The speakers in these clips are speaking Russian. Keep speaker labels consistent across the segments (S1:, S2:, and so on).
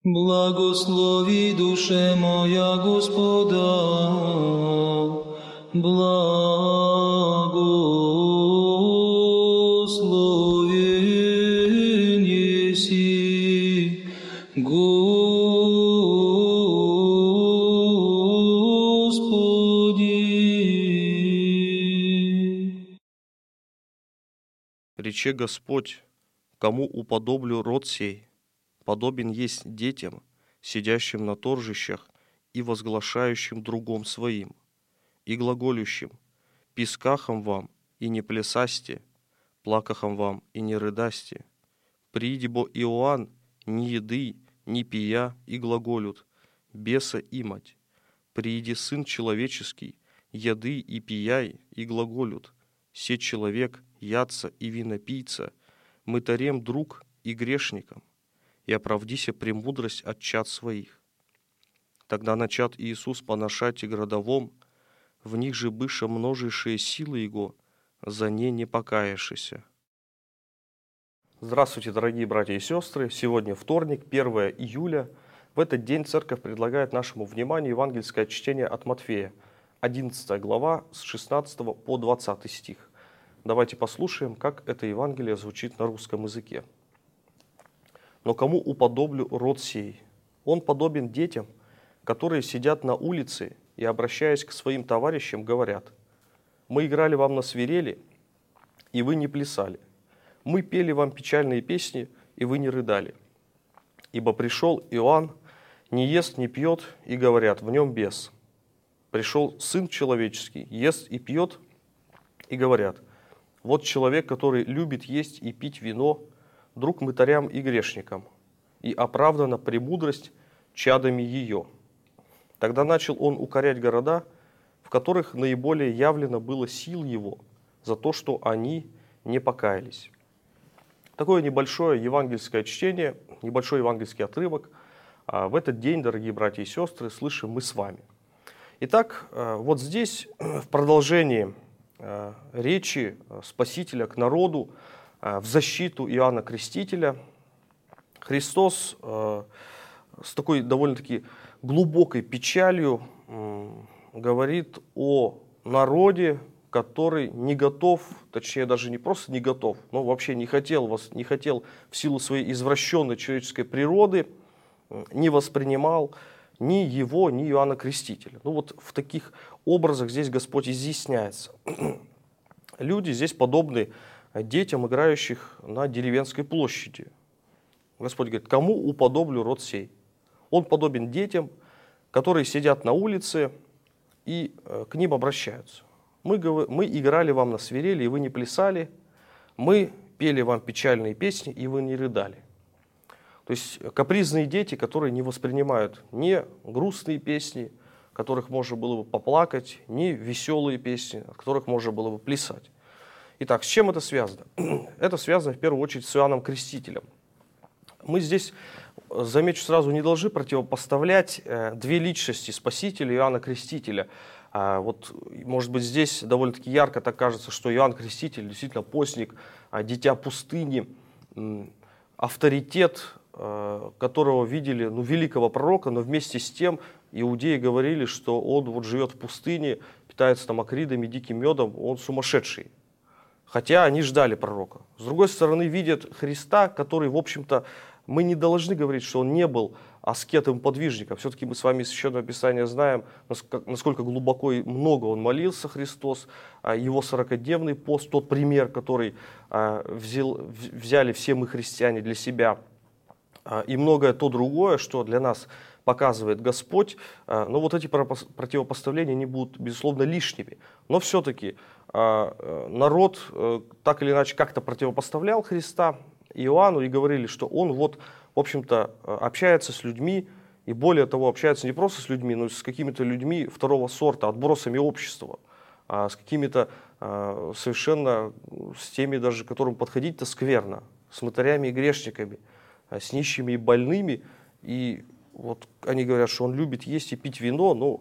S1: Благослови, душе моя, Господа, благословен еси, Господи.
S2: Рече Господь, кому уподоблю род сей, подобен есть детям, сидящим на торжищах и возглашающим другом своим, и глаголющим: пискахом вам и не плясасте, плакахом вам и не рыдасте. Прииди бо Иоанн, ни еды, ни пия, и глаголют: беса имать. Прииди Сын Человеческий, еды и пияй, и глаголют: се человек, ядца и винопийца, мытарем друг и грешникам, и оправдися премудрость от чад своих. Тогда начат Иисус поношать и градовом, в них же быша множейшие силы Его, за не не покаявшися. Здравствуйте, дорогие братья и сестры! Сегодня вторник, 1 июля. В этот день Церковь предлагает нашему вниманию евангельское чтение от Матфея, 11 глава, с 16 по 20 стих. Давайте послушаем, как это Евангелие звучит на русском языке. «Но кому уподоблю род сей? Он подобен детям, которые сидят на улице и, обращаясь к своим товарищам, говорят: мы играли вам на свирели, и вы не плясали. Мы пели вам печальные песни, и вы не рыдали. Ибо пришел Иоанн, не ест, не пьет, и говорят: в нем бес. Пришел Сын Человеческий, ест и пьет, и говорят: вот человек, который любит есть и пить вино, друг мытарям и грешникам, и оправдана премудрость чадами ее. Тогда начал он укорять города, в которых наиболее явлено было сил его, за то, что они не покаялись». Такое небольшое евангельское чтение, небольшой евангельский отрывок в этот день, дорогие братья и сестры, слышим мы с вами. Итак, вот здесь, в продолжении речи Спасителя к народу в защиту Иоанна Крестителя, Христос с такой довольно-таки глубокой печалью говорит о народе, который не готов, точнее даже не просто не готов, но вообще не хотел в силу своей извращенной человеческой природы, не воспринимал ни его, ни Иоанна Крестителя. Ну вот в таких образах здесь Господь изъясняется. Люди здесь подобны детям, играющих на деревенской площади. Господь говорит: кому уподоблю род сей? Он подобен детям, которые сидят на улице и к ним обращаются. Мы играли вам на свирели, и вы не плясали. Мы пели вам печальные песни, и вы не рыдали. То есть капризные дети, которые не воспринимают ни грустные песни, которых можно было бы поплакать, ни веселые песни, от которых можно было бы плясать. Итак, с чем это связано? Это связано в первую очередь с Иоанном Крестителем. Мы здесь, замечу сразу, не должны противопоставлять две личности Спасителя и Иоанна Крестителя. Вот, может быть, здесь довольно-таки ярко так кажется, что Иоанн Креститель действительно постник, дитя пустыни, авторитет, которого видели великого пророка, но вместе с тем иудеи говорили, что он вот живет в пустыне, питается там акридами, диким медом, он сумасшедший. Хотя они ждали пророка. С другой стороны, видят Христа, который, в общем-то, мы не должны говорить, что он не был аскетом и подвижником. Все-таки мы с вами из Священного Писания знаем, насколько глубоко и много он молился, Христос, его 40-дневный пост, тот пример, который взяли все мы, христиане, для себя, и многое то другое, что для нас показывает Господь. Но вот эти противопоставления не будут, безусловно, лишними. Но все-таки народ так или иначе как-то противопоставлял Христа Иоанну и говорили, что он вот, в общем-то, общается с людьми, и более того, общается не просто с людьми, но и с какими-то людьми второго сорта, отбросами общества, с какими-то совершенно, с теми даже, к которым подходить-то скверно, с мытарями и грешниками, с нищими и больными. И вот они говорят, что он любит есть и пить вино, но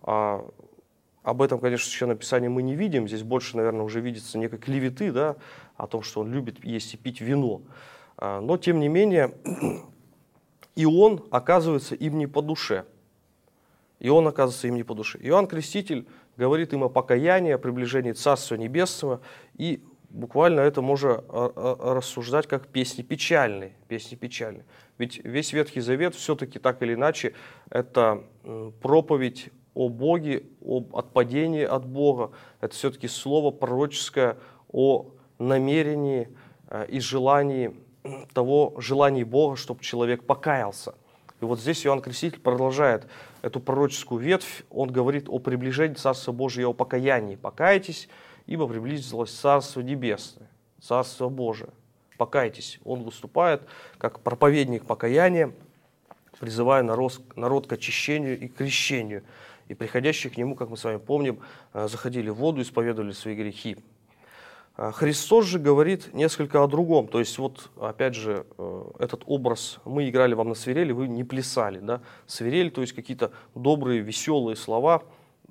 S2: об этом, конечно, в Священном Писании мы не видим. Здесь больше, наверное, уже видится некой клеветы, да, о том, что он любит есть и пить вино. Но, тем не менее, и он оказывается им не по душе. И он оказывается им не по душе. Иоанн Креститель говорит им о покаянии, о приближении Царства Небесного, и буквально это можно рассуждать как песни печальные. Песни печальные. Ведь весь Ветхий Завет все-таки так или иначе это проповедь о Боге, об отпадении от Бога. Это все-таки слово пророческое о намерении и желании Бога, чтобы человек покаялся. И вот здесь Иоанн Креститель продолжает эту пророческую ветвь. Он говорит о приближении Царства Божия, о покаянии. «Покайтесь, ибо приблизилось Царство Небесное, Царство Божие. Покайтесь». Он выступает как проповедник покаяния, призывая народ к очищению и к крещению. И приходящие к нему, как мы с вами помним, заходили в воду, исповедовали свои грехи. Христос же говорит несколько о другом. То есть вот опять же этот образ, мы играли вам на свирели, вы не плясали. Да? Свирель, то есть какие-то добрые, веселые слова.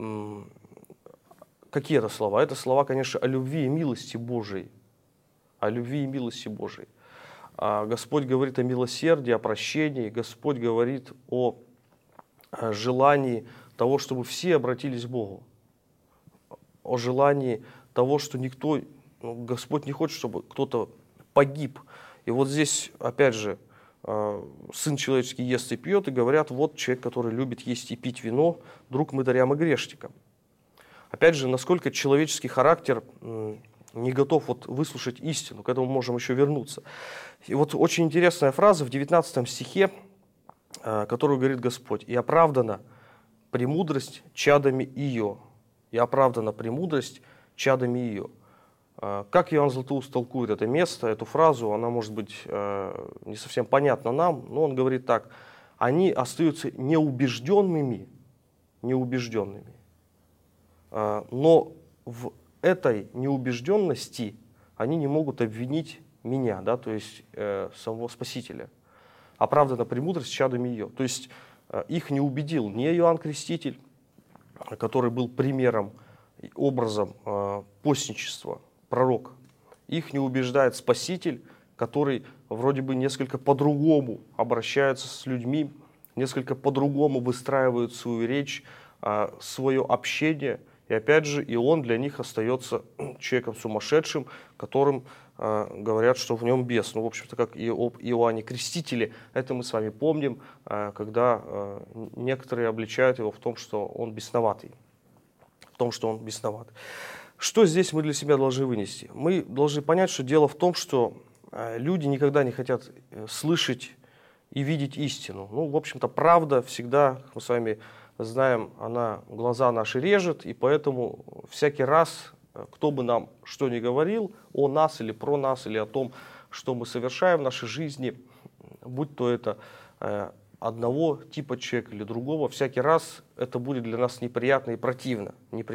S2: Какие это слова? Это слова, конечно, о любви и милости Божией. О любви и милости Божией. Господь говорит о милосердии, о прощении. Господь говорит о желании того, чтобы все обратились к Богу. О желании того, что Господь не хочет, чтобы кто-то погиб. И вот здесь, опять же, Сын человеческий ест и пьет, и говорят, вот человек, который любит есть и пить вино, друг мытарям и грешникам. Опять же, насколько человеческий характер не готов выслушать истину, к этому можем еще вернуться. И вот очень интересная фраза в 19 стихе, которую говорит Господь. «И оправдана премудрость чадами ее». «И оправдана премудрость чадами ее». Как Иоанн Златоуст толкует это место, эту фразу, она может быть не совсем понятна нам, но он говорит так: они остаются неубежденными, но в этой неубежденности они не могут обвинить меня, да, то есть самого Спасителя. Оправдана премудрость чадами ее. То есть их не убедил ни Иоанн Креститель, который был примером, образом постничества, пророк. Их не убеждает Спаситель, который вроде бы несколько по-другому обращается с людьми, несколько по-другому выстраивает свою речь, свое общение. И опять же, и он для них остается человеком сумасшедшим, которым говорят, что в нем бес. Ну, в общем-то, как и об Иоанне Крестителе, это мы с вами помним, когда некоторые обличают его в том, что он бесноватый. Что здесь мы для себя должны вынести? Мы должны понять, что дело в том, что люди никогда не хотят слышать и видеть истину. Ну, в общем-то, правда всегда, как мы с вами знаем, она глаза наши режет, и поэтому всякий раз, кто бы нам что ни говорил о нас или про нас, или о том, что мы совершаем в нашей жизни, будь то это одного типа человека или другого, всякий раз это будет для нас неприятно и противно.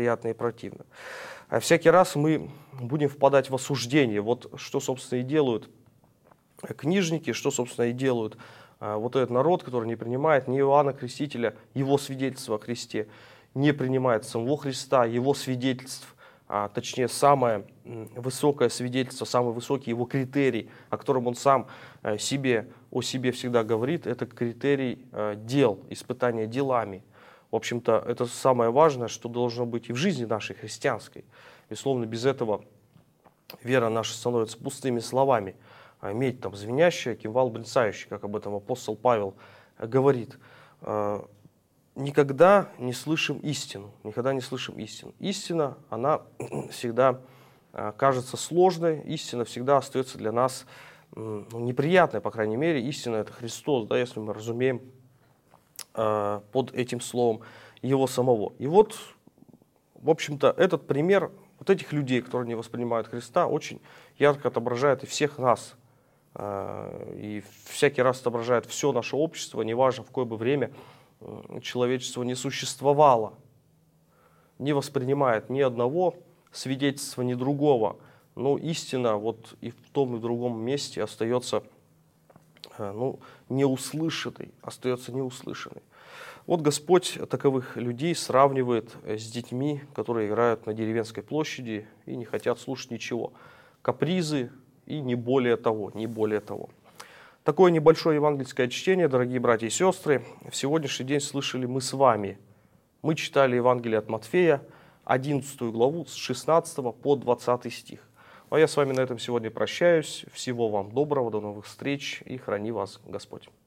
S2: А всякий раз мы будем впадать в осуждение. Вот что, собственно, и делают книжники, что, собственно, и делают вот этот народ, который не принимает ни Иоанна Крестителя, его свидетельства о Христе, не принимает самого Христа, его свидетельств, точнее, самое высокое свидетельство, самый высокий его критерий, о котором он сам о себе всегда говорит, это критерий дел, испытания делами. В общем-то, это самое важное, что должно быть и в жизни нашей христианской. Безусловно, без этого вера наша становится пустыми словами. Медь там звенящая, кимвал брецающий, как об этом апостол Павел говорит. Никогда не слышим истину. Истина, она всегда кажется сложной, истина всегда остается для нас неприятной, по крайней мере. Истина — это Христос, да, если мы разумеем под этим словом Его самого. И вот, в общем-то, этот пример вот этих людей, которые не воспринимают Христа, очень ярко отображает и всех нас. И всякий раз отображает все наше общество, неважно, в какое бы время человечество не существовало, не воспринимает ни одного свидетельства, ни другого. Но истина вот и в том, и в другом месте остается неуслышанной. Вот Господь таковых людей сравнивает с детьми, которые играют на деревенской площади и не хотят слушать ничего. Капризы и не более того. Такое небольшое евангельское чтение, дорогие братья и сестры, в сегодняшний день слышали мы с вами. Мы читали Евангелие от Матфея, 11 главу с 16 по 20 стих. А я с вами на этом сегодня прощаюсь. Всего вам доброго, до новых встреч и храни вас Господь.